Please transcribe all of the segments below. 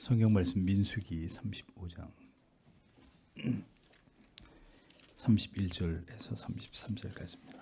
성경 말씀 민수기 35장 31절에서 33절까지입니다.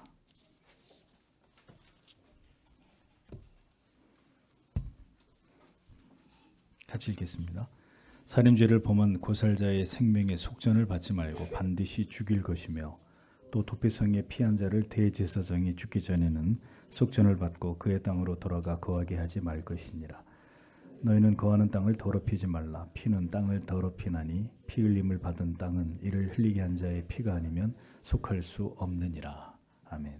같이 읽겠습니다. 살인죄를 범한 고살자의 생명의 속전을 받지 말고 반드시 죽일 것이며 또 도피성에 피한 자를 대제사장이 죽기 전에는 속전을 받고 그의 땅으로 돌아가 거하게 하지 말 것이니라. 너희는 거하는 땅을 더럽히지 말라. 피는 땅을 더럽히나니 피 흘림을 받은 땅은 이를 흘리게 한 자의 피가 아니면 속할 수 없느니라. 아멘.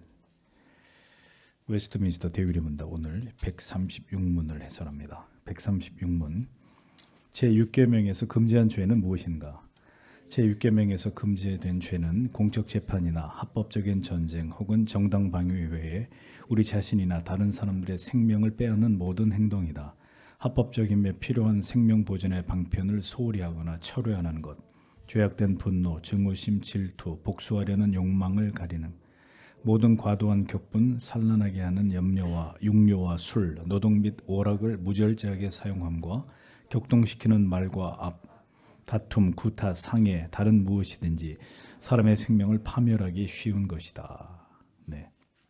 웨스트민스터 대유리 문답 오늘 136문을 해설합니다. 136문 제6계명에서 금지한 죄는 무엇인가? 제6계명에서 금지된 죄는 공적 재판이나 합법적인 전쟁 혹은 정당 방위 외에 우리 자신이나 다른 사람들의 생명을 빼앗는 모든 행동이다. 합법적이며 필요한 생명 보존의 방편을 소홀히 하거나 철회하는 것, 죄악된 분노, 증오심, 질투, 복수하려는 욕망을 가리는 모든 과도한 격분, 산란하게 하는 염려와 육료와 술, 노동 및 오락을 무절제하게 사용함과 격동시키는 말과 다툼, 구타, 상해, 다른 무엇이든지 사람의 생명을 파멸하기 쉬운 것이다. 네.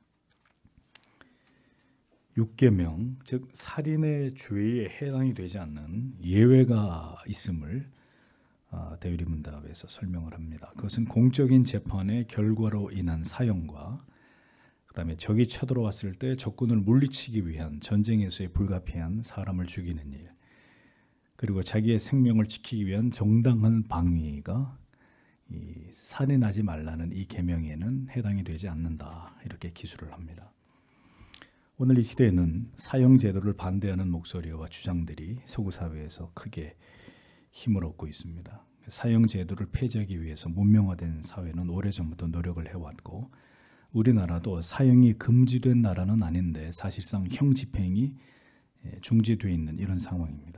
6계명, 즉 살인의 죄에 해당이 되지 않는 예외가 있음을 대유리 문답에서 설명을 합니다. 그것은 공적인 재판의 결과로 인한 사형과 그다음에 적이 쳐들어왔을 때 적군을 물리치기 위한 전쟁에서의 불가피한 사람을 죽이는 일, 그리고 자기의 생명을 지키기 위한 정당한 방위가 이 살인하지 말라는 이 계명에는 해당이 되지 않는다. 이렇게 기술을 합니다. 오늘 이 시대에는 사형 제도를 반대하는 목소리와 주장들이 서구 사회에서 크게 힘을 얻고 있습니다. 사형 제도를 폐지하기 위해서 문명화된 사회는 오래전부터 노력을 해왔고 우리나라도 사형이 금지된 나라는 아닌데 사실상 형 집행이 중지되어 있는 이런 상황입니다.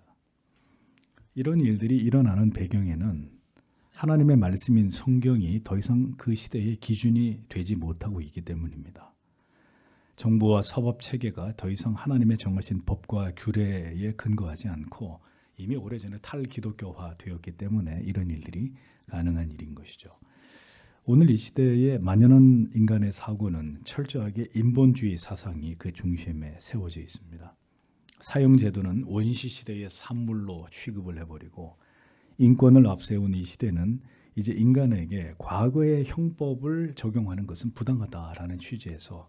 이런 일들이 일어나는 배경에는 하나님의 말씀인 성경이 더 이상 그 시대의 기준이 되지 못하고 있기 때문입니다. 정부와 사법 체계가 더 이상 하나님의 정하신 법과 규례에 근거하지 않고 이미 오래전에 탈기독교화 되었기 때문에 이런 일들이 가능한 일인 것이죠. 오늘 이 시대에 만연한 인간의 사고는 철저하게 인본주의 사상이 그 중심에 세워져 있습니다. 사형제도는 원시 시대의 산물로 취급을 해버리고 인권을 앞세운 이 시대는 이제 인간에게 과거의 형법을 적용하는 것은 부당하다라는 취지에서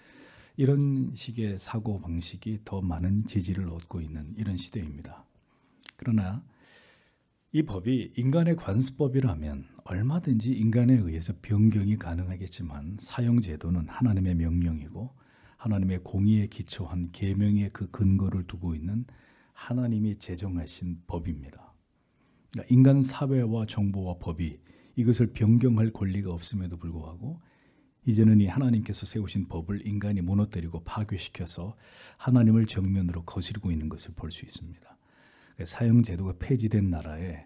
이런 식의 사고방식이 더 많은 지지를 얻고 있는 이런 시대입니다. 그러나 이 법이 인간의 관습법이라면 얼마든지 인간에 의해서 변경이 가능하겠지만 사형제도는 하나님의 명령이고 하나님의 공의에 기초한 계명의 그 근거를 두고 있는 하나님이 제정하신 법입니다. 그러니까 인간 사회와 정보와 법이 이것을 변경할 권리가 없음에도 불구하고 이제는 이 하나님께서 세우신 법을 인간이 무너뜨리고 파괴시켜서 하나님을 정면으로 거스르고 있는 것을 볼 수 있습니다. 사형제도가 폐지된 나라에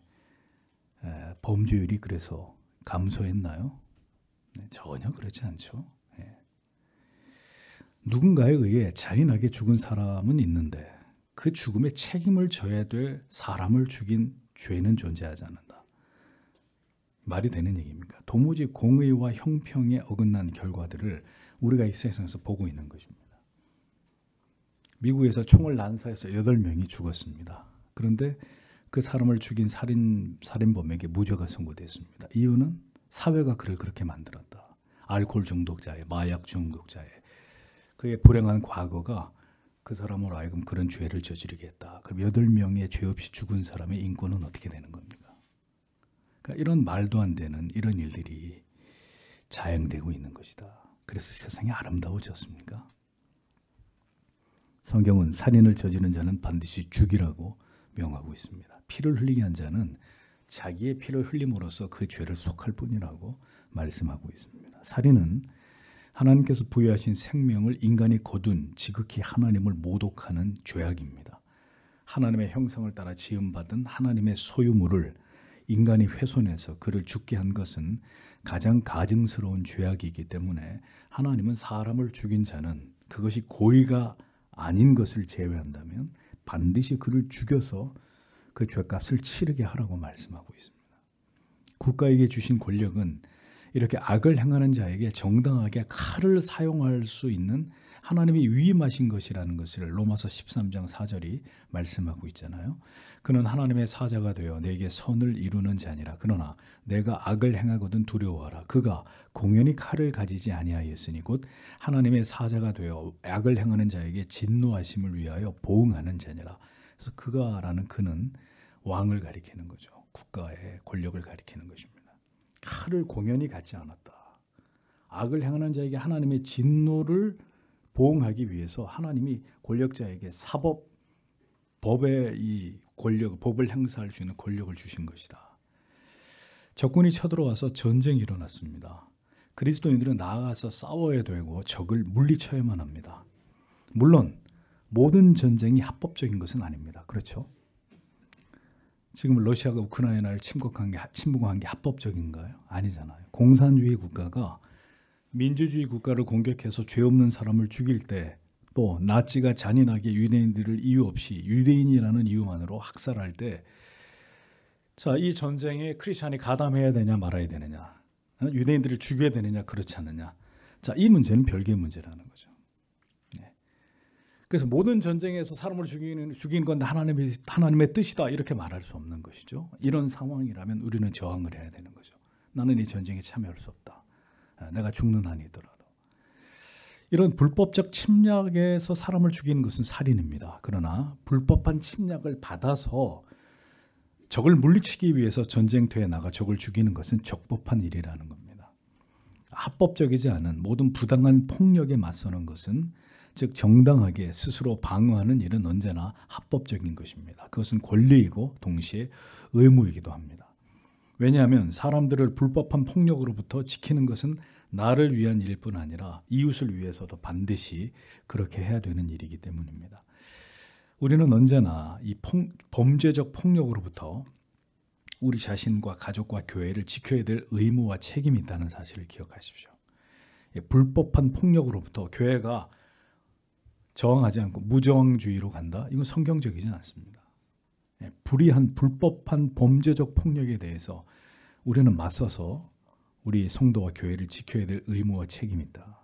범죄율이 그래서 감소했나요? 전혀 그렇지 않죠. 누군가에 의해 잔인하게 죽은 사람은 있는데 그 죽음에 책임을 져야 될 사람을 죽인 죄는 존재하지 않는다. 말이 되는 얘기입니까? 도무지 공의와 형평에 어긋난 결과들을 우리가 이 세상에서 보고 있는 것입니다. 미국에서 총을 난사해서 8명이 죽었습니다. 그런데 그 사람을 죽인 살인범에게 무죄가 선고됐습니다. 이유는 사회가 그를 그렇게 만들었다. 알코올 중독자에, 마약 중독자에 그의 불행한 과거가 그 사람으로 하여금 그런 죄를 저지르게 했다. 그럼 8명의 죄 없이 죽은 사람의 인권은 어떻게 되는 겁니까? 그러니까 이런 말도 안 되는 이런 일들이 자행되고 있는 것이다. 그래서 세상이 아름다워졌습니까? 성경은 살인을 저지른 자는 반드시 죽이라고 명하고 있습니다. 피를 흘리게 한 자는 자기의 피를 흘림으로써 그 죄를 속할 뿐이라고 말씀하고 있습니다. 살인은 하나님께서 부여하신 생명을 인간이 거둔 지극히 하나님을 모독하는 죄악입니다. 하나님의 형상을 따라 지음받은 하나님의 소유물을 인간이 훼손해서 그를 죽게 한 것은 가장 가증스러운 죄악이기 때문에 하나님은 사람을 죽인 자는 그것이 고의가 아닌 것을 제외한다면 반드시 그를 죽여서 그 죄값을 치르게 하라고 말씀하고 있습니다. 국가에게 주신 권력은 이렇게 악을 행하는 자에게 정당하게 칼을 사용할 수 있는 하나님이 위임하신 것이라는 것을 로마서 13장 4절이 말씀하고 있잖아요. 그는 하나님의 사자가 되어 내게 선을 이루는 자니라. 그러나 내가 악을 행하거든 두려워하라. 그가 공연히 칼을 가지지 아니하였으니 곧 하나님의 사자가 되어 악을 행하는 자에게 진노하심을 위하여 보응하는 자니라. 그래서 그가라는 그는 왕을 가리키는 거죠. 국가의 권력을 가리키는 것입니다. 칼을 공연히 갖지 않았다. 악을 행하는 자에게 하나님의 진노를 보응하기 위해서 하나님이 권력자에게 법의 이 권력, 법을 행사할 수 있는 권력을 주신 것이다. 적군이 쳐들어와서 전쟁이 일어났습니다. 그리스도인들은 나아가서 싸워야 되고 적을 물리쳐야만 합니다. 물론 모든 전쟁이 합법적인 것은 아닙니다. 그렇죠? 지금 러시아가 우크라이나를 침공한 게 합법적인가요? 아니잖아요. 공산주의 국가가 민주주의 국가를 공격해서 죄 없는 사람을 죽일 때, 또 나치가 잔인하게 유대인들을 이유 없이 유대인이라는 이유만으로 학살할 때, 자, 이 전쟁에 크리스찬이 가담해야 되냐 말아야 되느냐, 유대인들을 죽여야 되느냐 그렇지 않느냐, 자, 이 문제는 별개의 문제라는 거죠. 그래서 모든 전쟁에서 사람을 죽이는 건 하나님의 뜻이다 이렇게 말할 수 없는 것이죠. 이런 상황이라면 우리는 저항을 해야 되는 거죠. 나는 이 전쟁에 참여할 수 없다. 내가 죽는 한이더라도. 이런 불법적 침략에서 사람을 죽이는 것은 살인입니다. 그러나 불법한 침략을 받아서 적을 물리치기 위해서 전쟁터에 나가 적을 죽이는 것은 적법한 일이라는 겁니다. 합법적이지 않은 모든 부당한 폭력에 맞서는 것은, 즉 정당하게 스스로 방어하는 일은 언제나 합법적인 것입니다. 그것은 권리이고 동시에 의무이기도 합니다. 왜냐하면 사람들을 불법한 폭력으로부터 지키는 것은 나를 위한 일뿐 아니라 이웃을 위해서도 반드시 그렇게 해야 되는 일이기 때문입니다. 우리는 언제나 이 범죄적 폭력으로부터 우리 자신과 가족과 교회를 지켜야 될 의무와 책임이 있다는 사실을 기억하십시오. 불법한 폭력으로부터 교회가 저항하지 않고 무저항주의로 간다? 이건 성경적이진 않습니다. 불의한 불법한 범죄적 폭력에 대해서 우리는 맞서서 우리 성도와 교회를 지켜야 될 의무와 책임이 있다.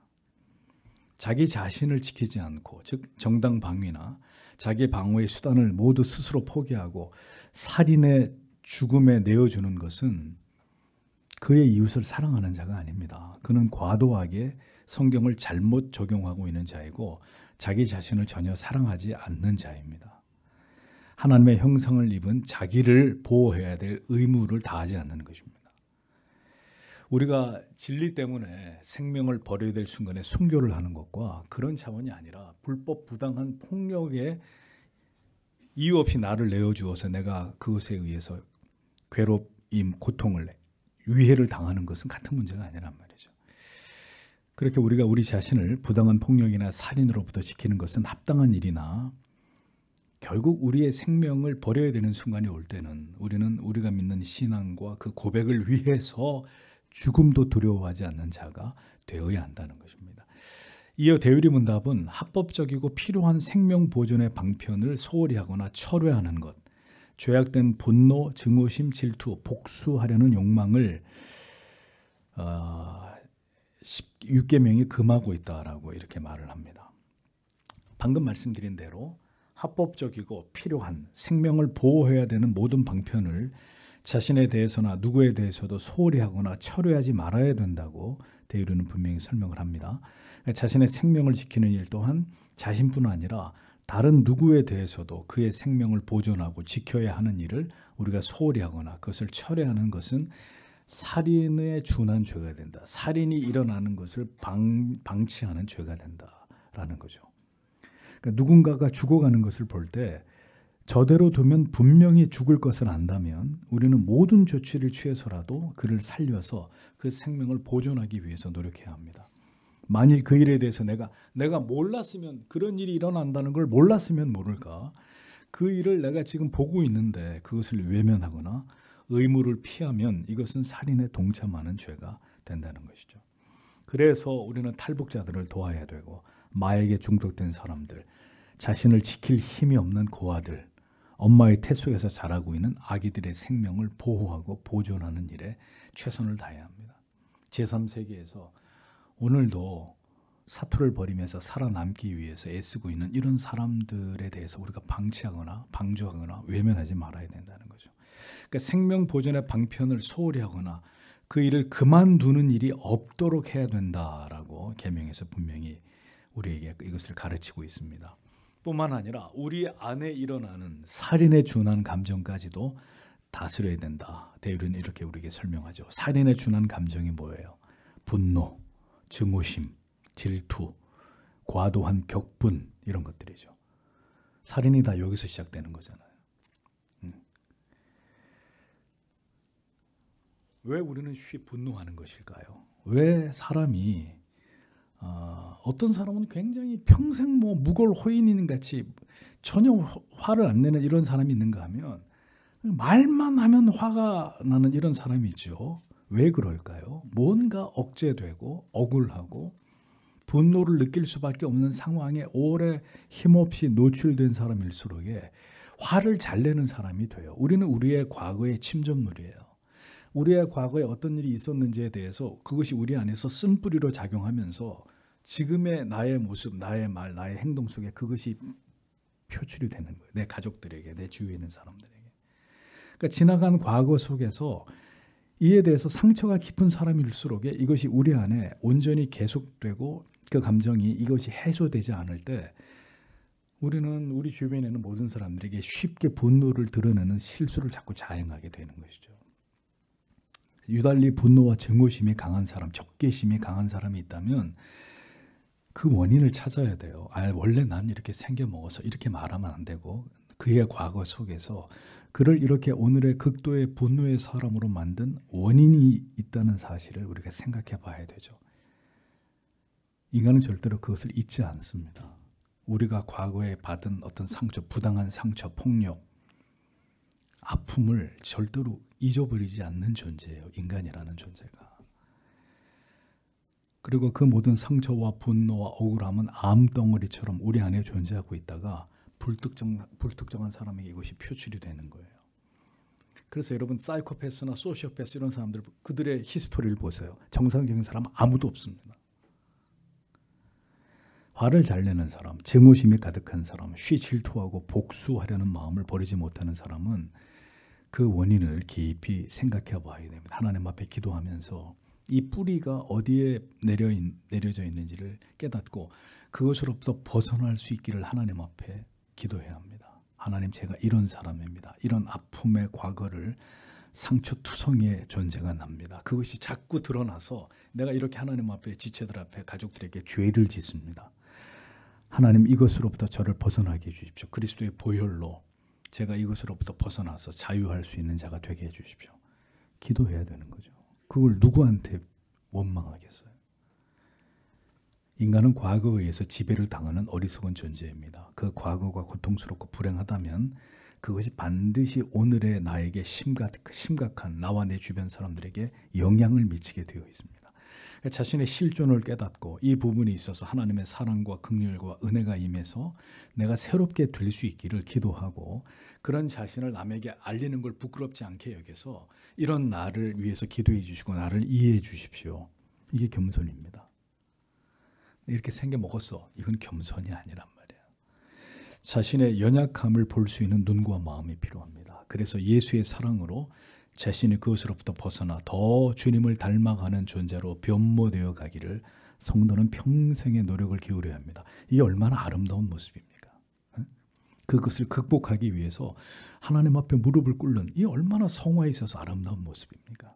자기 자신을 지키지 않고, 즉 정당 방위나 자기 방어의 수단을 모두 스스로 포기하고 살인의 죽음에 내어주는 것은 그의 이웃을 사랑하는 자가 아닙니다. 그는 과도하게 성경을 잘못 적용하고 있는 자이고 자기 자신을 전혀 사랑하지 않는 자입니다. 하나님의 형상을 입은 자기를 보호해야 될 의무를 다하지 않는 것입니다. 우리가 진리 때문에 생명을 버려야 될 순간에 순교를 하는 것과 그런 차원이 아니라 불법 부당한 폭력에 이유 없이 나를 내어주어서 내가 그것에 의해서 괴롭힘, 고통을, 위해를 당하는 것은 같은 문제가 아니란 말이죠. 그렇게 우리가 우리 자신을 부당한 폭력이나 살인으로부터 지키는 것은 합당한 일이나 결국 우리의 생명을 버려야 되는 순간이 올 때는 우리는 우리가 믿는 신앙과 그 고백을 위해서 죽음도 두려워하지 않는 자가 되어야 한다는 것입니다. 이어 대의리 문답은 합법적이고 필요한 생명 보존의 방편을 소홀히 하거나 철회하는 것, 죄악된 분노, 증오심, 질투, 복수하려는 욕망을 6계명이 금하고 있다라고 이렇게 말을 합니다. 방금 말씀드린 대로 합법적이고 필요한 생명을 보호해야 되는 모든 방편을 자신에 대해서나 누구에 대해서도 소홀히 하거나 철회하지 말아야 된다고 대의리는 분명히 설명을 합니다. 자신의 생명을 지키는 일 또한 자신뿐 아니라 다른 누구에 대해서도 그의 생명을 보존하고 지켜야 하는 일을 우리가 소홀히 하거나 그것을 철회하는 것은 살인에 준한 죄가 된다. 살인이 일어나는 것을 방치하는 죄가 된다라는 거죠. 그러니까 누군가가 죽어가는 것을 볼 때 저대로 두면 분명히 죽을 것을 안다면 우리는 모든 조치를 취해서라도 그를 살려서 그 생명을 보존하기 위해서 노력해야 합니다. 만일 그 일에 대해서 내가 몰랐으면, 그런 일이 일어난다는 걸 몰랐으면 모를까, 그 일을 내가 지금 보고 있는데 그것을 외면하거나 의무를 피하면 이것은 살인에 동참하는 죄가 된다는 것이죠. 그래서 우리는 탈북자들을 도와야 되고, 마약에 중독된 사람들, 자신을 지킬 힘이 없는 고아들, 엄마의 태 속에서 자라고 있는 아기들의 생명을 보호하고 보존하는 일에 최선을 다해야 합니다. 제3세계에서 오늘도 사투를 벌이면서 살아남기 위해서 애쓰고 있는 이런 사람들에 대해서 우리가 방치하거나 방조하거나 외면하지 말아야 된다는 거죠. 그러니까 생명 보존의 방편을 소홀히 하거나 그 일을 그만두는 일이 없도록 해야 된다라고 계명에서 분명히 우리에게 이것을 가르치고 있습니다. 뿐만 아니라 우리 안에 일어나는 살인에 준한 감정까지도 다스려야 된다. 대율은 이렇게 우리에게 설명하죠. 살인에 준한 감정이 뭐예요? 분노, 증오심, 질투, 과도한 격분 이런 것들이죠. 살인이 다 여기서 시작되는 거잖아요. 왜 우리는 쉽게 분노하는 것일까요? 왜 사람이 어떤 사람은 굉장히 평생 뭐 무골호인인 같이 전혀 화를 안 내는 이런 사람이 있는가 하면 말만 하면 화가 나는 이런 사람이 있죠. 왜 그럴까요? 뭔가 억제되고 억울하고 분노를 느낄 수밖에 없는 상황에 오래 힘없이 노출된 사람일수록에 화를 잘 내는 사람이 돼요. 우리는 우리의 과거의 침전물이에요. 우리의 과거에 어떤 일이 있었는지에 대해서 그것이 우리 안에서 쓴뿌리로 작용하면서 지금의 나의 모습, 나의 말, 나의 행동 속에 그것이 표출이 되는 거예요. 내 가족들에게, 내 주위에 있는 사람들에게. 그러니까 지나간 과거 속에서 이에 대해서 상처가 깊은 사람일수록에 이것이 우리 안에 온전히 계속되고 그 감정이 이것이 해소되지 않을 때 우리는 우리 주변에 있는 모든 사람들에게 쉽게 분노를 드러내는 실수를 자꾸 자행하게 되는 것이죠. 유달리 분노와 증오심이 강한 사람, 적개심이 강한 사람이 있다면 그 원인을 찾아야 돼요. 원래 난 이렇게 생겨먹어서 이렇게 말하면 안 되고 그의 과거 속에서 그를 이렇게 오늘의 극도의 분노의 사람으로 만든 원인이 있다는 사실을 우리가 생각해 봐야 되죠. 인간은 절대로 그것을 잊지 않습니다. 우리가 과거에 받은 어떤 상처, 부당한 상처, 폭력, 아픔을 절대로 잊어버리지 않는 존재예요. 인간이라는 존재가. 그리고 그 모든 상처와 분노와 억울함은 암덩어리처럼 우리 안에 존재하고 있다가 불특정한 사람에게 이것이 표출이 되는 거예요. 그래서 여러분 사이코패스나 소시오패스 이런 사람들 그들의 히스토리를 보세요. 정상적인 사람은 아무도 없습니다. 화를 잘 내는 사람, 증오심이 가득한 사람, 쉬 질투하고 복수하려는 마음을 버리지 못하는 사람은 그 원인을 깊이 생각해 봐야 됩니다. 하나님 앞에 기도하면서 이 뿌리가 어디에 내려져 있는지를 깨닫고 그것으로부터 벗어날 수 있기를 하나님 앞에 기도해야 합니다. 하나님, 제가 이런 사람입니다. 이런 아픔의 과거를 상처투성이의 존재가 납니다. 그것이 자꾸 드러나서 내가 이렇게 하나님 앞에 지체들 앞에 가족들에게 죄를 짓습니다. 하나님, 이것으로부터 저를 벗어나게 해주십시오. 그리스도의 보혈로 제가 이것으로부터 벗어나서 자유할 수 있는 자가 되게 해주십시오. 기도해야 되는 거죠. 그걸 누구한테 원망하겠어요? 인간은 과거에 의해서 지배를 당하는 어리석은 존재입니다. 그 과거가 고통스럽고 불행하다면 그것이 반드시 오늘의 나에게 심각한 나와 내 주변 사람들에게 영향을 미치게 되어 있습니다. 자신의 실존을 깨닫고 이 부분에 있어서 하나님의 사랑과 긍휼과 은혜가 임해서 내가 새롭게 될 수 있기를 기도하고 그런 자신을 남에게 알리는 걸 부끄럽지 않게 여겨서 이런 나를 위해서 기도해 주시고 나를 이해해 주십시오. 이게 겸손입니다. 이렇게 생겨 먹었어. 이건 겸손이 아니란 말이에요. 자신의 연약함을 볼 수 있는 눈과 마음이 필요합니다. 그래서 예수의 사랑으로 자신이 그것으로부터 벗어나 더 주님을 닮아가는 존재로 변모되어 가기를 성도는 평생의 노력을 기울여야 합니다. 이게 얼마나 아름다운 모습입니까? 그것을 극복하기 위해서 하나님 앞에 무릎을 꿇는 이 얼마나 성화에 있어서 아름다운 모습입니까?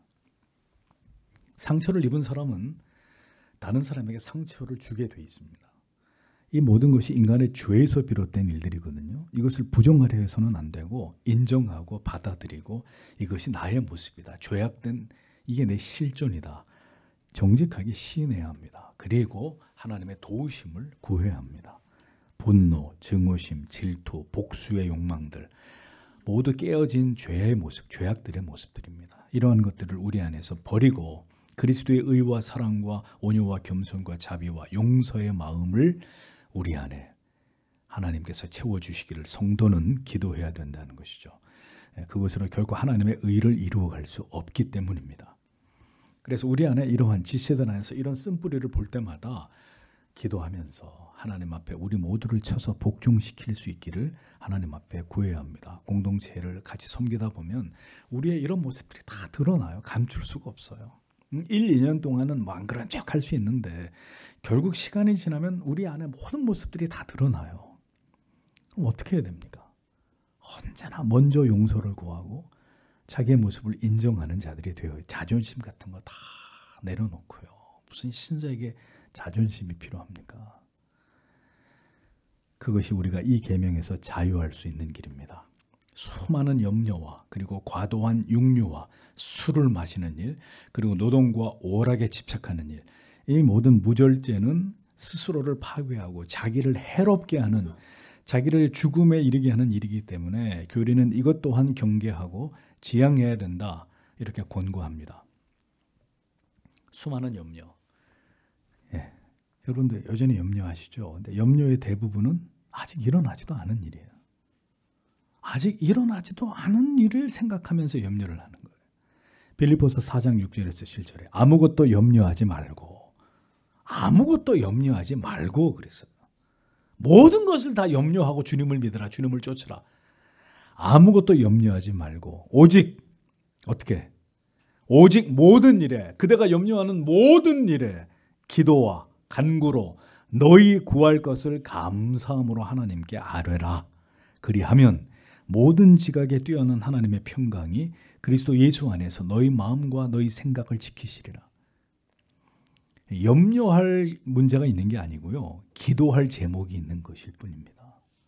상처를 입은 사람은 다른 사람에게 상처를 주게 돼 있습니다. 이 모든 것이 인간의 죄에서 비롯된 일들이거든요. 이것을 부정하려 해서는 안 되고 인정하고 받아들이고 이것이 나의 모습이다. 죄악된 이게 내 실존이다. 정직하게 시인해야 합니다. 그리고 하나님의 도우심을 구해야 합니다. 분노, 증오심, 질투, 복수의 욕망들 모두 깨어진 죄의 모습, 죄악들의 모습들입니다. 이러한 것들을 우리 안에서 버리고 그리스도의 의와 사랑과 온유와 겸손과 자비와 용서의 마음을 우리 안에 하나님께서 채워주시기를 성도는 기도해야 된다는 것이죠. 그것으로 결코 하나님의 의를 이루어갈 수 없기 때문입니다. 그래서 우리 안에 이러한 지체들 안에서 이런 쓴뿌리를 볼 때마다 기도하면서 하나님 앞에 우리 모두를 쳐서 복종시킬 수 있기를 하나님 앞에 구해야 합니다. 공동체를 같이 섬기다 보면 우리의 이런 모습들이 다 드러나요. 감출 수가 없어요. 1, 2년 동안은 안 그런 척 할 수 있는데 결국 시간이 지나면 우리 안에 모든 모습들이 다 드러나요. 그럼 어떻게 해야 됩니까? 언제나 먼저 용서를 구하고 자기의 모습을 인정하는 자들이 되어요. 자존심 같은 거 다 내려놓고요. 무슨 신자에게 자존심이 필요합니까? 그것이 우리가 이 계명에서 자유할 수 있는 길입니다. 수많은 염려와 그리고 과도한 육류와 술을 마시는 일, 그리고 노동과 오락에 집착하는 일, 이 모든 무절제는 스스로를 파괴하고 자기를 해롭게 하는, 자기를 죽음에 이르게 하는 일이기 때문에 교리는 이것 또한 경계하고 지양해야 된다, 이렇게 권고합니다. 수많은 염려. 여러분들 여전히 염려하시죠? 근데 염려의 대부분은 아직 일어나지도 않은 일이에요. 아직 일어나지도 않은 일을 생각하면서 염려를 하는 거예요. 빌립보서 4장 6절에서 7절에 아무것도 염려하지 말고, 아무것도 염려하지 말고 그랬어요. 모든 것을 다 염려하고 주님을 믿으라, 주님을 쫓으라. 아무것도 염려하지 말고 오직 어떻게? 오직 모든 일에, 그대가 염려하는 모든 일에 기도와 간구로 너희 구할 것을 감사함으로 하나님께 아뢰라. 그리하면 모든 지각에 뛰어난 하나님의 평강이 그리스도 예수 안에서 너희 마음과 너희 생각을 지키시리라. 염려할 문제가 있는 게 아니고요, 기도할 제목이 있는 것일 뿐입니다.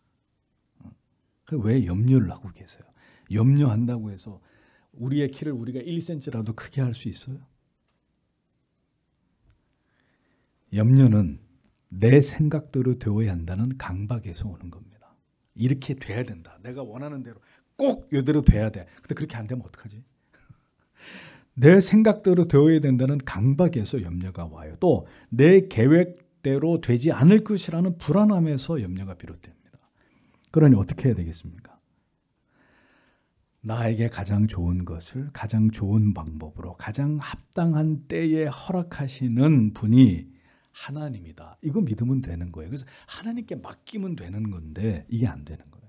왜 염려를 하고 계세요? 염려한다고 해서 우리의 키를 우리가 1cm라도 크게 할 수 있어요? 염려는 내 생각대로 되어야 한다는 강박에서 오는 겁니다. 이렇게 돼야 된다. 내가 원하는 대로 꼭 이대로 돼야 돼. 근데 그렇게 안 되면 어떡하지? 내 생각대로 되어야 된다는 강박에서 염려가 와요. 또 내 계획대로 되지 않을 것이라는 불안함에서 염려가 비롯됩니다. 그러니 어떻게 해야 되겠습니까? 나에게 가장 좋은 것을 가장 좋은 방법으로 가장 합당한 때에 허락하시는 분이 하나님이다. 이거 믿으면 되는 거예요. 그래서 하나님께 맡기면 되는 건데 이게 안 되는 거예요.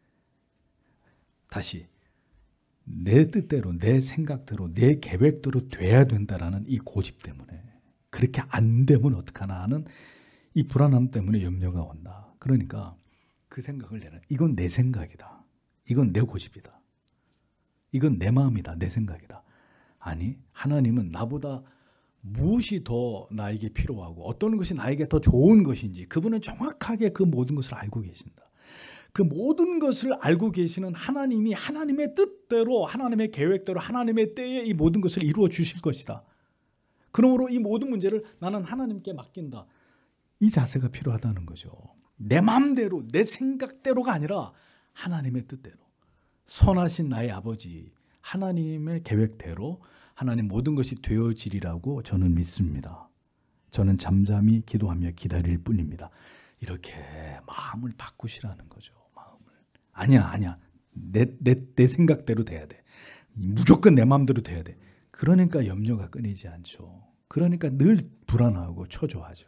다시 내 뜻대로, 내 생각대로, 내 계획대로 돼야 된다라는 이 고집 때문에, 그렇게 안 되면 어떡하나 하는 이 불안함 때문에 염려가 온다. 그러니까 그 생각을 내는, 이건 내 생각이다, 이건 내 고집이다, 이건 내 마음이다, 내 생각이다. 아니, 하나님은 나보다 무엇이 더 나에게 필요하고 어떤 것이 나에게 더 좋은 것인지 그분은 정확하게 그 모든 것을 알고 계신다. 그 모든 것을 알고 계시는 하나님이 하나님의 뜻대로, 하나님의 계획대로, 하나님의 때에 이 모든 것을 이루어 주실 것이다. 그러므로 이 모든 문제를 나는 하나님께 맡긴다. 이 자세가 필요하다는 거죠. 내 마음대로, 내 생각대로가 아니라 하나님의 뜻대로, 선하신 나의 아버지 하나님의 계획대로 하나님 모든 것이 되어지리라고 저는 믿습니다. 저는 잠잠히 기도하며 기다릴 뿐입니다. 이렇게 마음을 바꾸시라는 거죠. 마음을. 아니야. 내 생각대로 돼야 돼. 무조건 내 마음대로 돼야 돼. 그러니까 염려가 끊이지 않죠. 그러니까 늘 불안하고 초조하죠.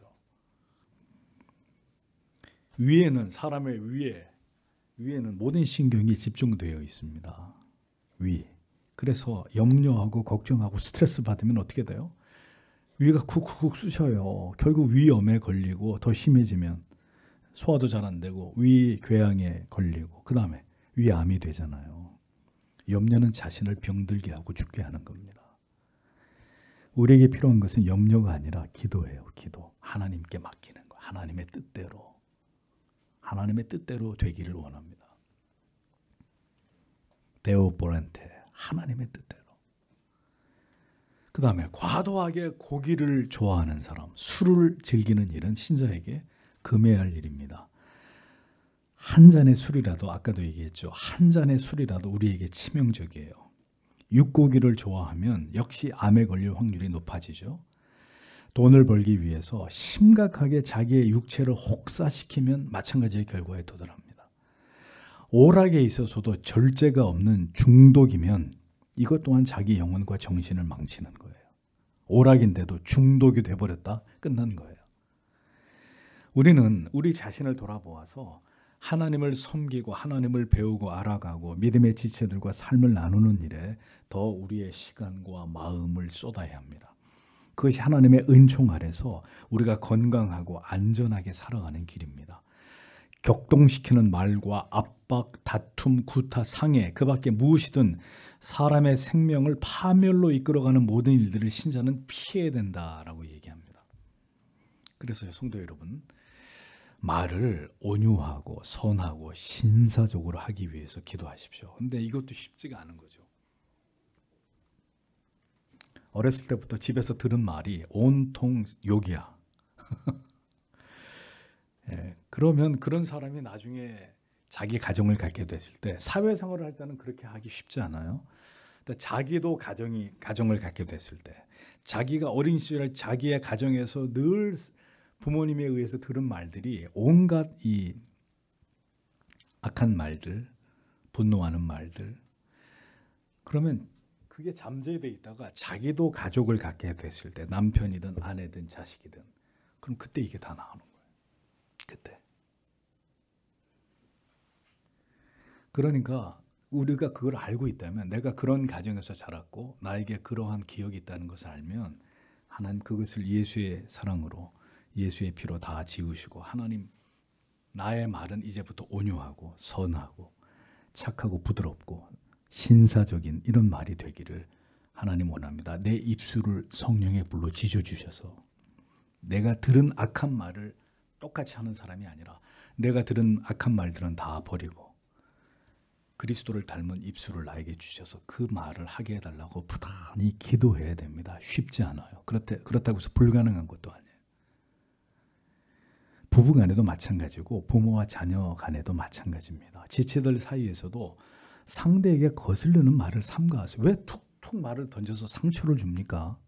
위에는, 사람의 위에는 모든 신경이 집중되어 있습니다. 위. 그래서 염려하고 걱정하고 스트레스 받으면 어떻게 돼요? 위가 쿡쿡 쑤셔요. 결국 위염에 걸리고 더 심해지면 소화도 잘 안 되고 위궤양에 걸리고 그 다음에 위암이 되잖아요. 염려는 자신을 병들게 하고 죽게 하는 겁니다. 우리에게 필요한 것은 염려가 아니라 기도예요. 기도. 하나님께 맡기는 거. 하나님의 뜻대로 되기를 원합니다. 데오 보렌테. 하나님의 뜻대로. 그 다음에 과도하게 고기를 좋아하는 사람, 술을 즐기는 일은 신자에게 금해야 할 일입니다. 한 잔의 술이라도, 아까도 얘기했죠. 한 잔의 술이라도 우리에게 치명적이에요. 육고기를 좋아하면 역시 암에 걸릴 확률이 높아지죠. 돈을 벌기 위해서 심각하게 자기의 육체를 혹사시키면 마찬가지의 결과에 도달합니다. 오락에 있어서도 절제가 없는 중독이면 이것 또한 자기 영혼과 정신을 망치는 거예요. 오락인데도 중독이 돼버렸다? 끝난 거예요. 우리는 우리 자신을 돌아보아서 하나님을 섬기고 하나님을 배우고 알아가고 믿음의 지체들과 삶을 나누는 일에 더 우리의 시간과 마음을 쏟아야 합니다. 그것이 하나님의 은총 아래서 우리가 건강하고 안전하게 살아가는 길입니다. 격동시키는 말과 압박, 다툼, 구타, 상해 그 밖에 무엇이든 사람의 생명을 파멸로 이끌어가는 모든 일들을 신자는 피해야 된다라고 얘기합니다. 그래서 성도 여러분, 말을 온유하고 선하고 신사적으로 하기 위해서 기도하십시오. 근데 이것도 쉽지가 않은 거죠. 어렸을 때부터 집에서 들은 말이 온통 욕이야. 그러면 그런 사람이 나중에 자기 가정을 갖게 됐을 때 사회생활을 할 때는 그렇게 하기 쉽지 않아요. 자기도 가정을 갖게 됐을 때 자기가 어린 시절에 자기의 가정에서 늘 부모님에 의해서 들은 말들이 온갖 이 악한 말들, 분노하는 말들, 그러면 그게 잠재돼 있다가 자기도 가족을 갖게 됐을 때 남편이든 아내든 자식이든 그럼 그때 이게 다 나오는 거예요. 그때. 그러니까 우리가 그걸 알고 있다면, 내가 그런 가정에서 자랐고 나에게 그러한 기억이 있다는 것을 알면 하나님 그것을 예수의 사랑으로 예수의 피로 다 지우시고, 하나님 나의 말은 이제부터 온유하고 선하고 착하고 부드럽고 신사적인 이런 말이 되기를 하나님 원합니다. 내 입술을 성령의 불로 지져주셔서 내가 들은 악한 말을 똑같이 하는 사람이 아니라 내가 들은 악한 말들은 다 버리고 그리스도를 닮은 입술을 나에게 주셔서 그 말을 하게 해달라고 부단히 기도해야 됩니다. 쉽지 않아요. 그렇다고 해서 불가능한 것도 아니에요. 부부 간에도 마찬가지고 부모와 자녀 간에도 마찬가지입니다. 지체들 사이에서도 상대에게 거슬리는 말을 삼가하세요. 왜 툭툭 말을 던져서 상처를 줍니까?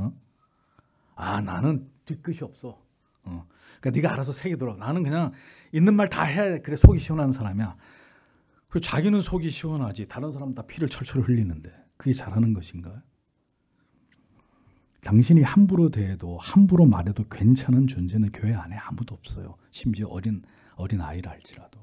나는 뒤끝이 없어. 그러니까 네가 알아서 새기더라. 나는 그냥 있는 말 다 해야 돼. 그래 속이 시원한 사람이야. 그리고 자기는 속이 시원하지 다른 사람은 다 피를 철철 흘리는데 그게 잘하는 것인가요? 당신이 함부로 대해도 함부로 말해도 괜찮은 존재는 교회 안에 아무도 없어요. 심지어 어린 아이라 할지라도.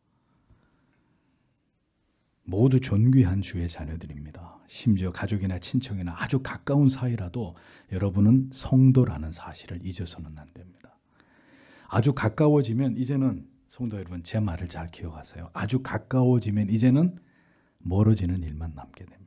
모두 존귀한 주의 자녀들입니다. 심지어 가족이나 친척이나 아주 가까운 사이라도 여러분은 성도라는 사실을 잊어서는 안 됩니다. 아주 가까워지면 이제는 성도 여러분, 제 말을 잘 기억하세요. 아주 가까워지면 이제는 멀어지는 일만 남게 됩니다.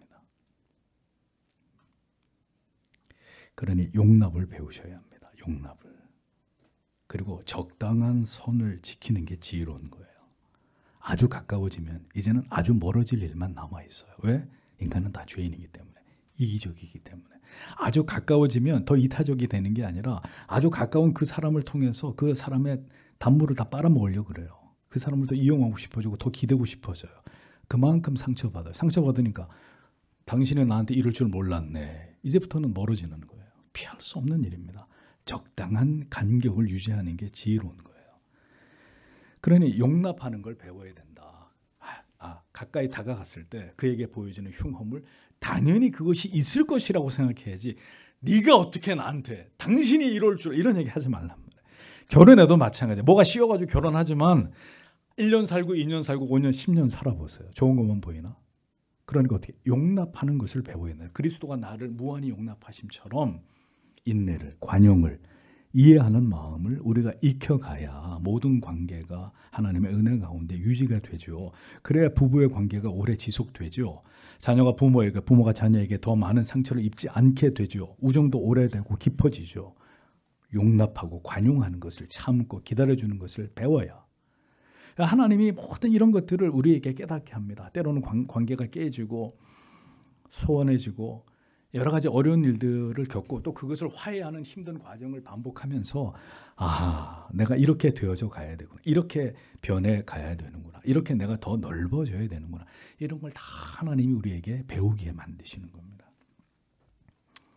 그러니 용납을 배우셔야 합니다. 용납을. 그리고 적당한 선을 지키는 게 지혜로운 거예요. 아주 가까워지면 이제는 아주 멀어질 일만 남아있어요. 왜? 인간은 다 죄인이기 때문에. 이기적이기 때문에. 아주 가까워지면 더 이타적이 되는 게 아니라 아주 가까운 그 사람을 통해서 그 사람의 단물을 다 빨아먹으려고 그래요. 그 사람을 더 이용하고 싶어지고 더 기대고 싶어져요. 그만큼 상처받아요. 상처받으니까 당신은 나한테 이럴 줄 몰랐네. 이제부터는 멀어지는 거예요. 피할 수 없는 일입니다. 적당한 간격을 유지하는 게 지혜로운 거예요. 그러니 용납하는 걸 배워야 된다. 가까이 다가갔을 때 그에게 보여주는 흉험을 당연히 그것이 있을 것이라고 생각해야지 네가 어떻게 나한테 당신이 이럴 줄 이런 얘기 하지 말란 말이에요. 결혼해도 마찬가지예요. 뭐가 씌워가지고 결혼하지만 1년 살고 2년 살고 5년 10년 살아보세요. 좋은 것만 보이나? 그러니까 어떻게 용납하는 것을 배워야 돼요. 그리스도가 나를 무한히 용납하심처럼 인내를, 관용을, 이해하는 마음을 우리가 익혀가야 모든 관계가 하나님의 은혜 가운데 유지가 되죠. 그래야 부부의 관계가 오래 지속되죠. 자녀가 부모에게, 부모가 자녀에게 더 많은 상처를 입지 않게 되죠. 우정도 오래되고 깊어지죠. 용납하고 관용하는 것을 참고 기다려주는 것을 배워야 하나님이 모든 이런 것들을 우리에게 깨닫게 합니다. 때로는 관계가 깨지고 소원해지고 여러 가지 어려운 일들을 겪고 또 그것을 화해하는 힘든 과정을 반복하면서 내가 이렇게 되어져 가야 되구나. 이렇게 변해 가야 되는구나. 이렇게 내가 더 넓어져야 되는구나. 이런 걸 다 하나님이 우리에게 배우게 만드시는 겁니다.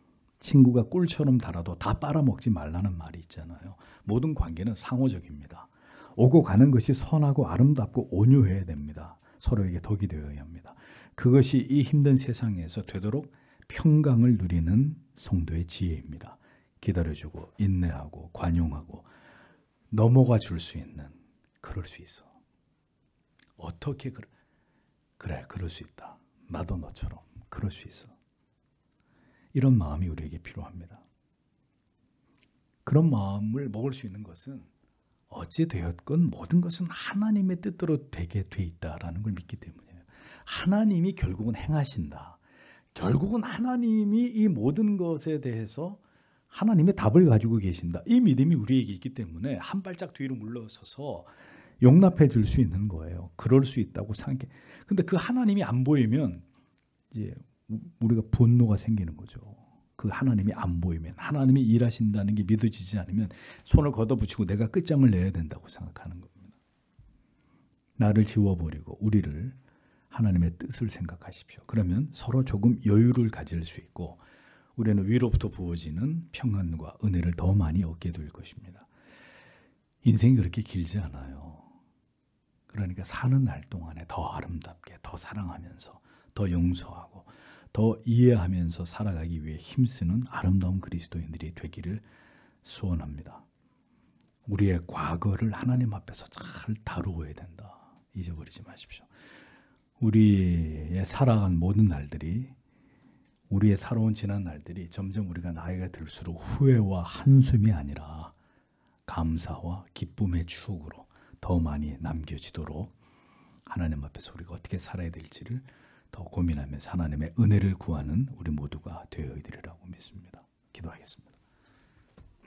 친구가 꿀처럼 달아도 다 빨아먹지 말라는 말이 있잖아요. 모든 관계는 상호적입니다. 오고 가는 것이 선하고 아름답고 온유해야 됩니다. 서로에게 덕이 되어야 합니다. 그것이 이 힘든 세상에서 되도록 평강을 누리는 성도의 지혜입니다. 기다려주고 인내하고 관용하고 넘어가 줄 수 있는, 그럴 수 있어. 어떻게 그래 그럴 수 있다. 나도 너처럼 그럴 수 있어. 이런 마음이 우리에게 필요합니다. 그런 마음을 먹을 수 있는 것은 어찌 되었건 모든 것은 하나님의 뜻대로 되게 돼 있다라는 걸 믿기 때문이에요. 하나님이 결국은 행하신다. 결국은 하나님이 이 모든 것에 대해서 하나님의 답을 가지고 계신다. 이 믿음이 우리에게 있기 때문에 한 발짝 뒤로 물러서서 용납해 줄 수 있는 거예요. 그럴 수 있다고 생각해. 근데 그 하나님이 안 보이면 이제 우리가 분노가 생기는 거죠. 그 하나님이 안 보이면, 하나님이 일하신다는 게 믿어지지 않으면 손을 걷어붙이고 내가 끝장을 내야 된다고 생각하는 겁니다. 나를 지워버리고 우리를 하나님의 뜻을 생각하십시오. 그러면 서로 조금 여유를 가질 수 있고 우리는 위로부터 부어지는 평안과 은혜를 더 많이 얻게 될 것입니다. 인생이 그렇게 길지 않아요. 그러니까 사는 날 동안에 더 아름답게, 더 사랑하면서, 더 용서하고, 더 이해하면서 살아가기 위해 힘쓰는 아름다운 그리스도인들이 되기를 소원합니다. 우리의 과거를 하나님 앞에서 잘 다루어야 된다. 잊어버리지 마십시오. 우리의 살아간 모든 날들이, 우리의 살아온 지난 날들이 점점 우리가 나이가 들수록 후회와 한숨이 아니라 감사와 기쁨의 추억으로 더 많이 남겨지도록 하나님 앞에서 우리가 어떻게 살아야 될지를 더 고민하면서 하나님의 은혜를 구하는 우리 모두가 되어야 되리라고 믿습니다. 기도하겠습니다.